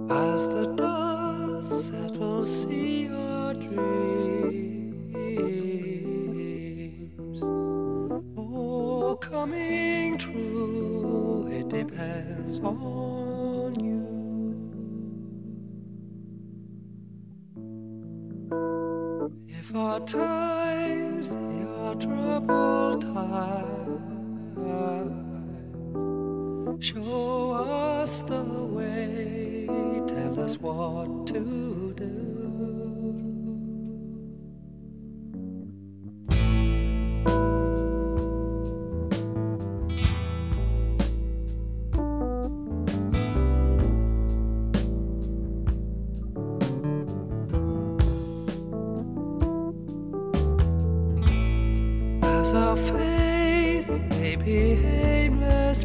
As the dust settles, see your dreams. Oh, coming true, it depends on you. If our times, they are troubled times, show us the way, tell us what to do. As our faith may be aimless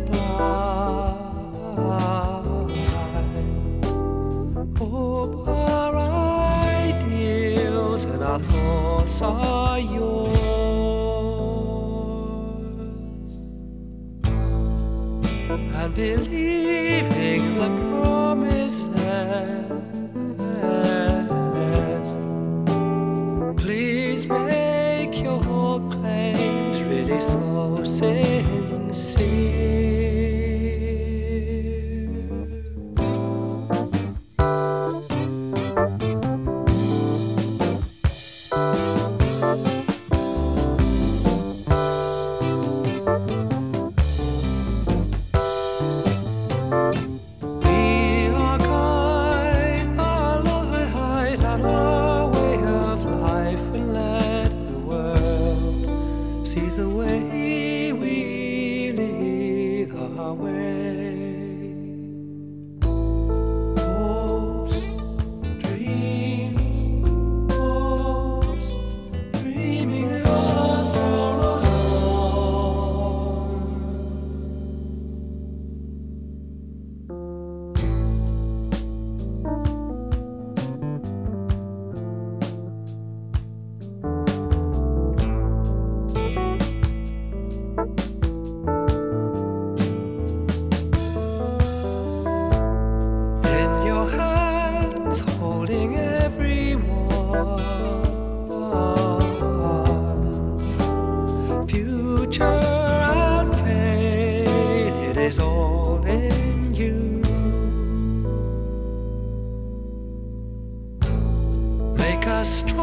blind, hope our ideals and our thoughts are yours, and believing the promises, please make your claims really so sincere. Be our guide, our light, and our way of life, and let the world see the way we lead our way. Hopes, dreams, hopes, dreaming all our sorrows on. In your hands, holding everyone, future and fate, it is all in you. Make us strong.